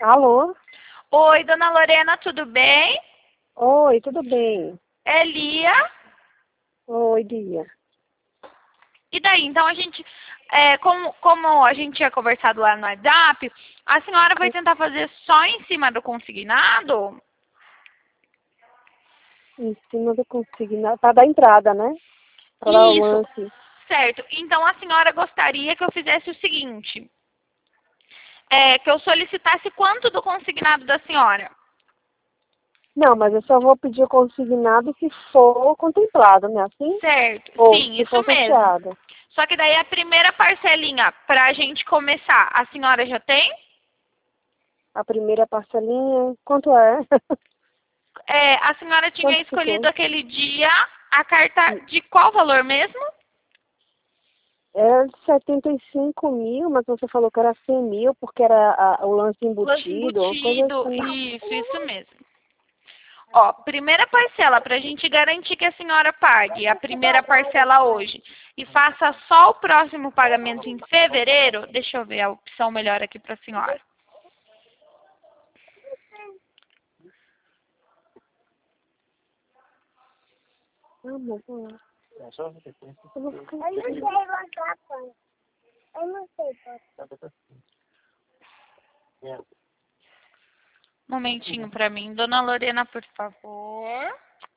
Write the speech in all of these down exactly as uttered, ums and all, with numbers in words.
Alô? Oi, dona Lorena, tudo bem? Oi, tudo bem? É Lia. Oi, Dia. E daí? Então a gente, é, como, como a gente tinha conversado lá no WhatsApp, a senhora vai tentar fazer só em cima do consignado? Em cima do consignado. Para dar entrada, né? Para dar o Isso, lance. certo. Então a senhora gostaria que eu fizesse o seguinte, é, que eu solicitasse quanto do consignado da senhora? Não, mas eu só vou pedir o consignado se for contemplado, né? Assim? Certo, Ou sim, se isso for mesmo. sorteado. Só que daí a primeira parcelinha, para a gente começar, a senhora já tem? A primeira parcelinha, quanto é? É, a senhora tinha Quanto escolhido ficou? aquele dia a carta de qual valor mesmo? É de setenta e cinco mil, mas você falou que era cem mil, porque era a- o lance Lance embutido, uma coisa embutido, assim. isso, isso mesmo. Ó, primeira parcela, para a gente garantir que a senhora pague a primeira parcela hoje e faça só o próximo pagamento em fevereiro, deixa eu ver a opção melhor aqui para a senhora. Ah, amor, vou lá. Eu vou ficar Eu não sei botar pano. Eu não sei botar. Um momentinho para mim. Dona Lorena, por favor.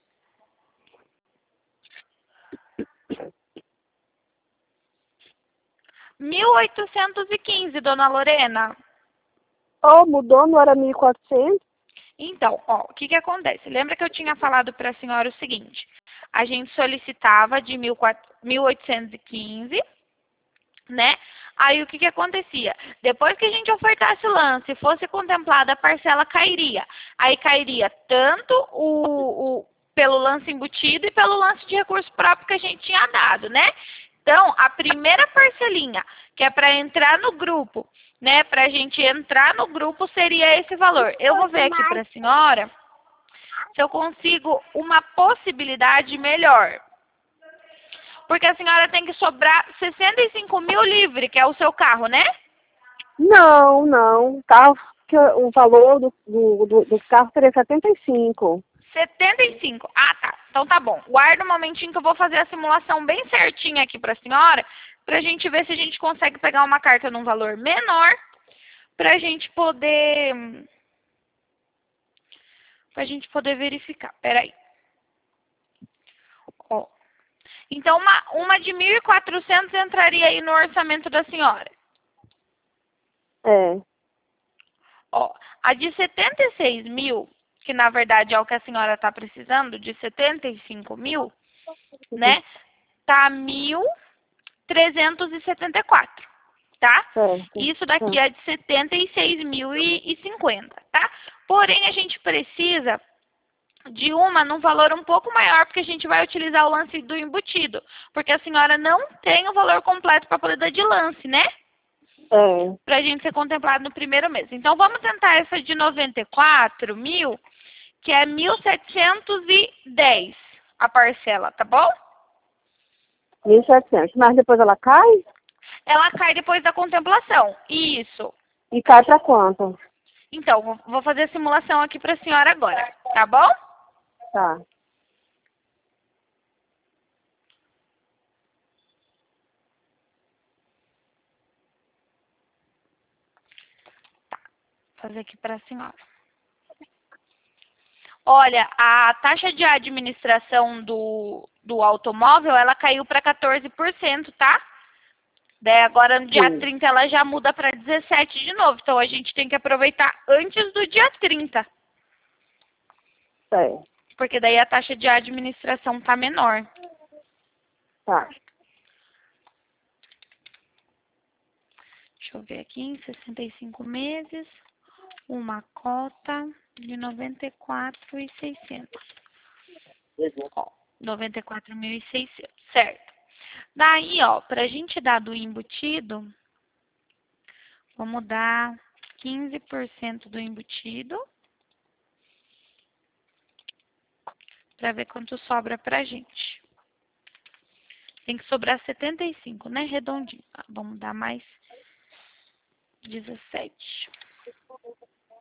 mil oitocentos e quinze, dona Lorena. Oh, mudou, não era mil e quatrocentos? Então, ó, o que que acontece? Lembra que eu tinha falado para a senhora o seguinte, a gente solicitava de mil oitocentos e quinze, né? Aí o que que acontecia? Depois que a gente ofertasse o lance, fosse contemplada a parcela, cairia. Aí cairia tanto o, o pelo lance embutido e pelo lance de recurso próprio que a gente tinha dado, né? Então, a primeira parcelinha, que é para entrar no grupo, né? Para a gente entrar no grupo, seria esse valor. Eu vou ver aqui para a senhora se eu consigo uma possibilidade melhor. Porque a senhora tem que sobrar sessenta e cinco mil livre, que é o seu carro, né? Não, não. O carro, que o valor do, do, do, do carro seria setenta e cinco. setenta e cinco. Ah, tá. Então tá bom. Guarda um momentinho que eu vou fazer a simulação bem certinha aqui para a senhora, para a gente ver se a gente consegue pegar uma carta num valor menor, para a gente poder... Para a gente poder verificar. Peraí. Ó. Então, uma, uma de mil e quatrocentos entraria aí no orçamento da senhora. É. Ó, a de setenta e seis mil, que na verdade é o que a senhora está precisando, de setenta e cinco mil, né? Tá mil trezentos e setenta e quatro, tá? Certo. Isso daqui Tá. é de setenta e seis mil e cinquenta, tá? Porém, a gente precisa de uma num valor um pouco maior, porque a gente vai utilizar o lance do embutido, porque a senhora não tem o valor completo para poder dar de lance, né? É. Para a gente ser contemplado no primeiro mês. Então, vamos tentar essa de noventa e quatro mil, que é mil setecentos e dez a parcela, tá bom? mil e setecentos. Mas depois ela cai? Ela cai depois da contemplação. Isso. E cai para quanto? Então, vou- vou fazer a simulação aqui para a senhora agora, tá bom? Tá. Vou fazer aqui para a senhora. Olha, a taxa de administração do, do automóvel, ela caiu para quatorze por cento, tá? Daí agora no dia Sim. trinta ela já muda para dezessete de novo. Então a gente tem que aproveitar antes do dia trinta. É. Porque daí a taxa de administração tá menor. Tá. Deixa eu ver aqui, em sessenta e cinco meses, uma cota de noventa e quatro mil e seiscentos. Ó, noventa e quatro mil e seiscentos, certo. Daí, ó, pra gente dar do embutido, vamos dar quinze por cento do embutido, para ver quanto sobra pra gente. Tem que sobrar setenta e cinco, né? Redondinho. Ah, vamos dar mais dezessete.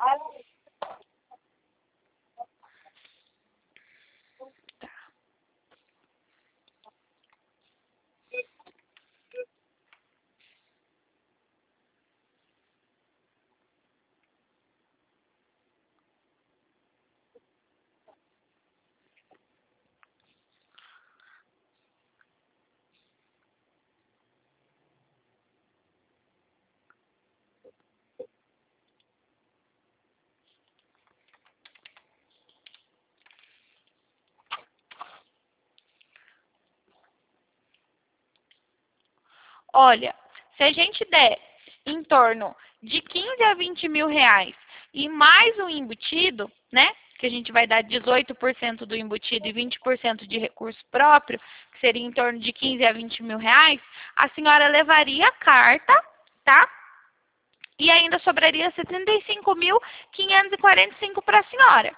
Olha, se a gente der em torno de quinze a vinte mil reais e mais um embutido, né? Que a gente vai dar dezoito por cento do embutido e vinte por cento de recurso próprio, que seria em torno de quinze a vinte mil reais, a senhora levaria a carta, tá? E ainda sobraria setenta e cinco mil quinhentos e quarenta e cinco para a senhora.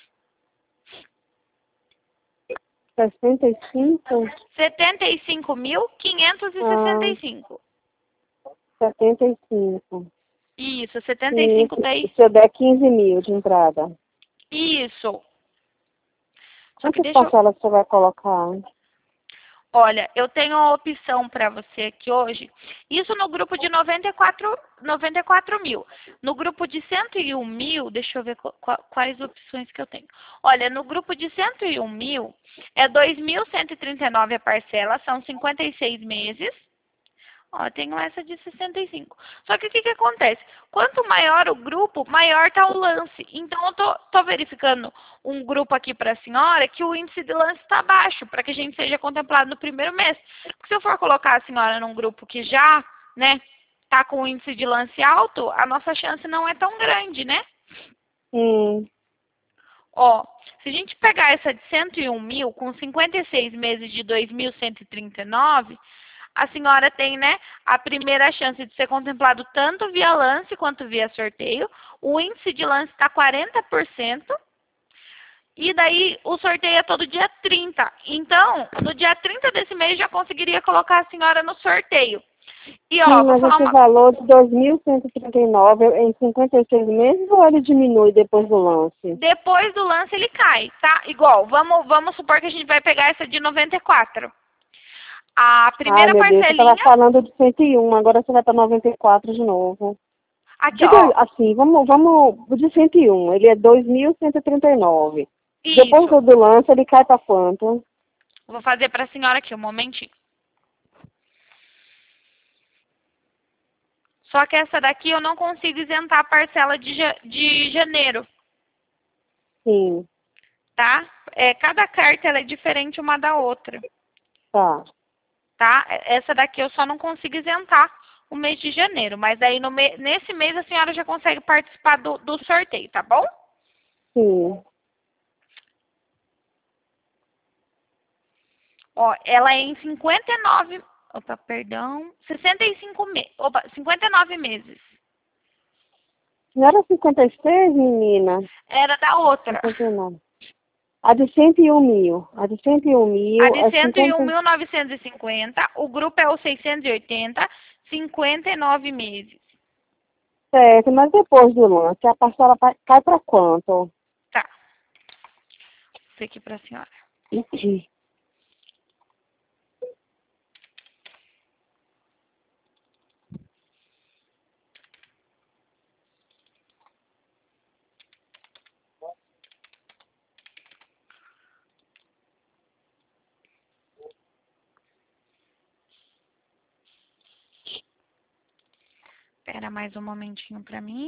sessenta e cinco? setenta e cinco mil quinhentos e sessenta e cinco. Ah, setenta e cinco. Isso, setenta e cinco Isso, daí. se eu der quinze mil de entrada. Isso. Só que Quantas deixa eu... parcelas você vai colocar? Olha, eu tenho a opção para você aqui hoje. Isso no grupo de noventa e quatro, noventa e quatro mil. No grupo de cento e um mil, deixa eu ver qu quais opções que eu tenho. Olha, no grupo de cento e um mil, é dois mil cento e trinta e nove a parcela, são cinquenta e seis meses. Ó, tenho essa de sessenta e cinco. Só que o que, que acontece? Quanto maior o grupo, maior tá o lance. Então, eu tô, tô verificando um grupo aqui para a senhora que o índice de lance está baixo, para que a gente seja contemplado no primeiro mês. Porque se eu for colocar a senhora num grupo que já, né, tá com o índice de lance alto, a nossa chance não é tão grande, né? Sim. Ó, se a gente pegar essa de cento e um mil com cinquenta e seis meses de dois mil cento e trinta e nove, a senhora tem, né, a primeira chance de ser contemplado tanto via lance quanto via sorteio. O índice de lance está quarenta por cento. E daí o sorteio é todo dia trinta. Então, no dia trinta desse mês já conseguiria colocar a senhora no sorteio. E ó, Sim, vou mas falar esse uma... valor de dois mil cento e trinta e nove em cinquenta e seis meses ou ele diminui depois do lance? Depois do lance ele cai, tá? Igual, vamos, vamos supor que a gente vai pegar essa de noventa e quatro. A primeira Ai, meu Deus, você parcelinha... estava falando de cento e um, agora você vai para noventa e quatro de novo. Aqui, Diga ó. assim, vamos, vamos de cento e um, ele é dois mil cento e trinta e nove. Depois Isso. do, do lance, ele cai para quanto? Vou fazer para a senhora aqui um momentinho. Só que essa daqui eu não consigo isentar a parcela de, ja de janeiro, Sim, tá? É, cada carta ela é diferente uma da outra, tá. tá? Essa daqui eu só não consigo isentar o mês de janeiro, mas aí no me nesse mês a senhora já consegue participar do, do sorteio, tá bom? Sim. Ó, ela é em cinquenta e nove, opa, perdão, sessenta e cinco meses, opa, cinquenta e nove meses. Não era cinquenta e seis, menina? Era da outra. cinquenta e nove. A de cento e um mil. A de cento e um mil A de é cento e um cinquenta... mil novecentos e cinquenta, o grupo é o seiscentos e oitenta, cinquenta e nove meses. Certo, mas depois do lance, a parcela vai- cai para quanto? Tá. Isso aqui para a senhora. Espera mais um momentinho para mim.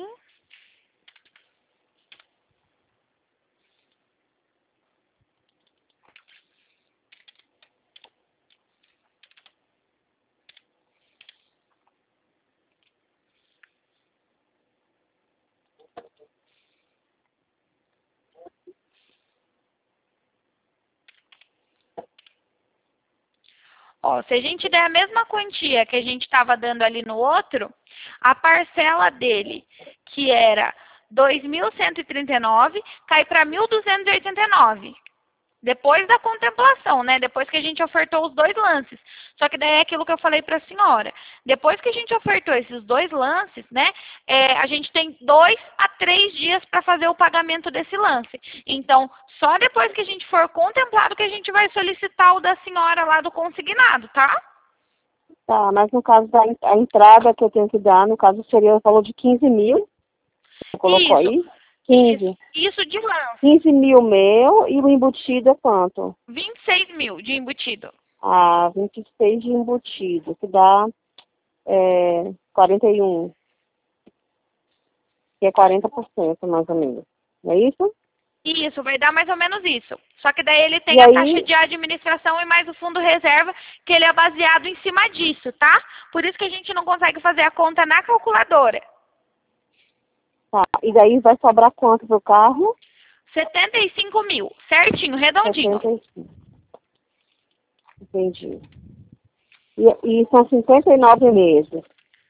Ó, se a gente der a mesma quantia que a gente estava dando ali no outro, a parcela dele, que era dois mil cento e trinta e nove, cai para mil duzentos e oitenta e nove. Depois da contemplação, né? Depois que a gente ofertou os dois lances. Só que daí é aquilo que eu falei para a senhora. Depois que a gente ofertou esses dois lances, né? É, a gente tem dois a três dias para fazer o pagamento desse lance. Então, só depois que a gente for contemplado que a gente vai solicitar o da senhora lá do consignado, tá? Tá, mas no caso da en- a entrada que eu tenho que dar, no caso seria o valor de quinze mil. Você colocou Isso. aí? quinze. Isso, isso de lance. quinze mil meu e o embutido é quanto? vinte e seis mil de embutido. Ah, vinte e seis de embutido, que dá é, quarenta e um, que é quarenta por cento mais ou menos. Não é isso? Isso, vai dar mais ou menos isso. Só que daí ele tem E a aí- taxa de administração e mais o fundo reserva, que ele é baseado em cima disso, tá? Por isso que a gente não consegue fazer a conta na calculadora. Tá, e daí vai sobrar quanto pro carro? setenta e cinco mil, certinho, redondinho. setenta e cinco. Entendi. E, e são cinquenta e nove meses.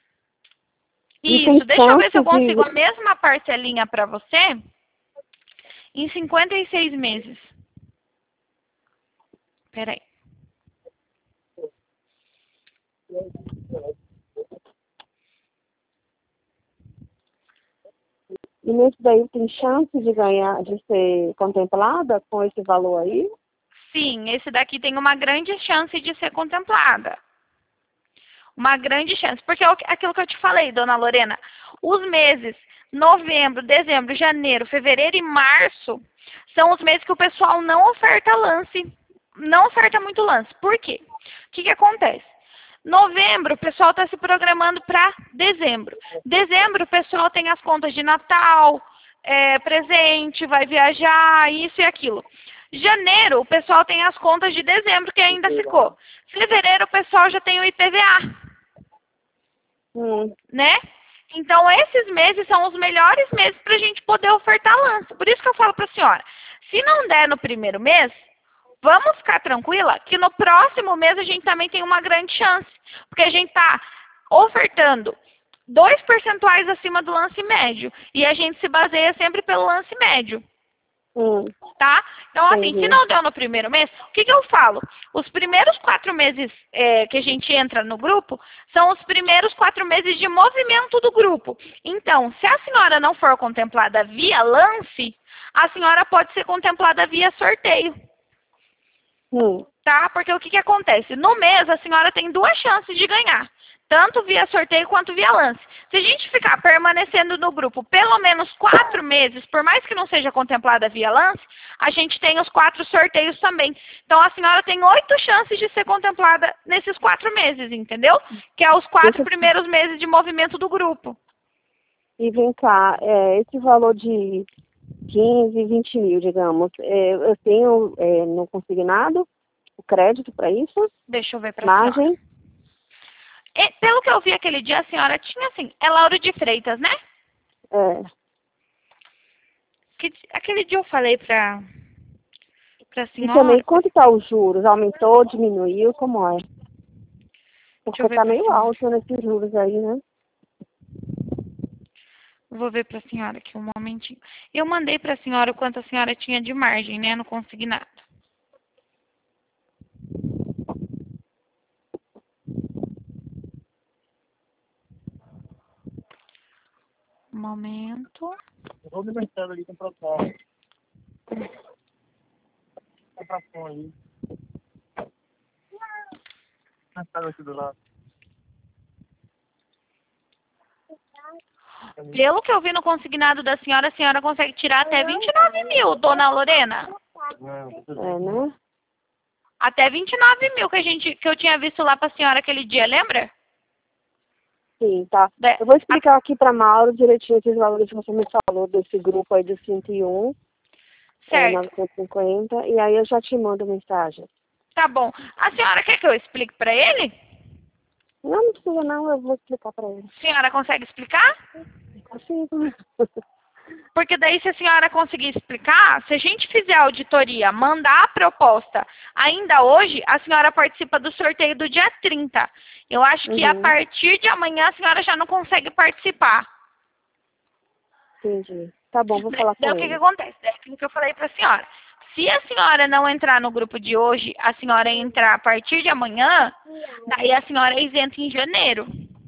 E tem Isso, deixa eu ver se eu chance de- consigo a mesma parcelinha para você em cinquenta e seis meses. Peraí. E nesse daí tem chance de ganhar, de ser contemplada com esse valor aí? Sim, esse daqui tem uma grande chance de ser contemplada. Uma grande chance. Porque é o que- aquilo que eu te falei, dona Lorena. Os meses novembro, dezembro, janeiro, fevereiro e março são os meses que o pessoal não oferta lance. Não oferta muito lance. Por quê? O que, que acontece? Novembro, o pessoal está se programando para dezembro. Dezembro, o pessoal tem as contas de Natal, é, presente, vai viajar, isso e aquilo. Janeiro, o pessoal tem as contas de dezembro, que ainda ficou. Fevereiro, o pessoal já tem o I P V A, Hum, né? Então, esses meses são os melhores meses para a gente poder ofertar lance. Por isso que eu falo para a senhora, se não der no primeiro mês, vamos ficar tranquila que no próximo mês a gente também tem uma grande chance. Porque a gente está ofertando dois percentuais acima do lance médio. E a gente se baseia sempre pelo lance médio. hum, Tá? Então, assim, Entendi. se não deu no primeiro mês, o que, que eu falo? Os primeiros quatro meses é, que a gente entra no grupo são os primeiros quatro meses de movimento do grupo. Então, se a senhora não for contemplada via lance, a senhora pode ser contemplada via sorteio. hum. Tá? Porque o que, que acontece? No mês, a senhora tem duas chances de ganhar. Tanto via sorteio quanto via lance. Se a gente ficar permanecendo no grupo pelo menos quatro meses, por mais que não seja contemplada via lance, a gente tem os quatro sorteios também. Então a senhora tem oito chances de ser contemplada nesses quatro meses, entendeu? Que é os quatro Deixa eu- primeiros meses de movimento do grupo. E vem cá, é, esse valor de quinze, vinte mil, digamos, é, eu tenho é, no consignado o crédito para isso? Deixa eu ver pra senhora. Margem? E, pelo que eu vi aquele dia, a senhora tinha assim, é Lauro de Freitas, né? É. Que, aquele dia eu falei pra, pra E senhora. também, quanto está os juros? Aumentou, diminuiu, como é? Porque ver está pra meio senhora. alto nesses juros aí, né? Vou ver pra senhora aqui um momentinho. Eu mandei pra senhora o quanto a senhora tinha de margem, né? No consignado. Um momento. Vou no mercado ali comprar pão. Comprar pão ali. Mercado aqui do lado. Pelo que eu vi no consignado da senhora, a senhora consegue tirar até vinte e nove mil, dona Lorena. É, né? Até vinte e nove mil que, a gente, que eu tinha visto lá pra senhora aquele dia, lembra? Sim, tá. De- Eu vou explicar aqui para Mauro direitinho esses valores que você me falou desse grupo aí do cento e um, é, Certo. novecentos e cinquenta, e aí eu já te mando mensagem. Tá bom. A senhora quer que eu explique pra ele? Não, não precisa não, eu vou explicar para ele. A senhora consegue explicar? Assim, Porque daí, se a senhora conseguir explicar, se a gente fizer a auditoria, mandar a proposta ainda hoje, a senhora participa do sorteio do dia trinta. Eu acho que a Uhum. partir de amanhã a senhora já não consegue participar. entendi. Tá bom, vou falar Daí com o que, que ele. acontece? É aquilo que eu falei para a senhora. Se a senhora não entrar no grupo de hoje, a senhora entrar a partir de amanhã, daí a senhora é isenta em janeiro.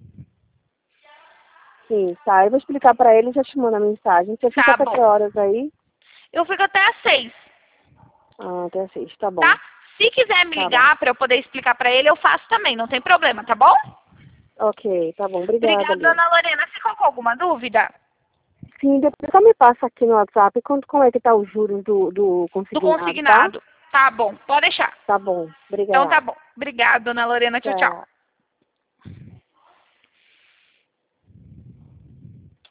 Sim, tá. Eu vou explicar pra ele e já te mando a mensagem. Você fica Tá até bom. que horas aí? Eu fico até às seis, Ah, até às seis, tá bom. tá? Se quiser me Tá ligar para eu poder explicar para ele, eu faço também, não tem problema, tá bom? Ok, tá bom. Obrigada, Obrigada, Lia. dona Lorena. Ficou com alguma dúvida? Sim, depois só me passa aqui no WhatsApp quanto, como é que tá o juros do, do Do consignado, consignado. Tá bom, pode deixar. tá? Tá bom. Então tá Obrigada. bom. Obrigada, dona Lorena. Tchau, tchau. Tchau.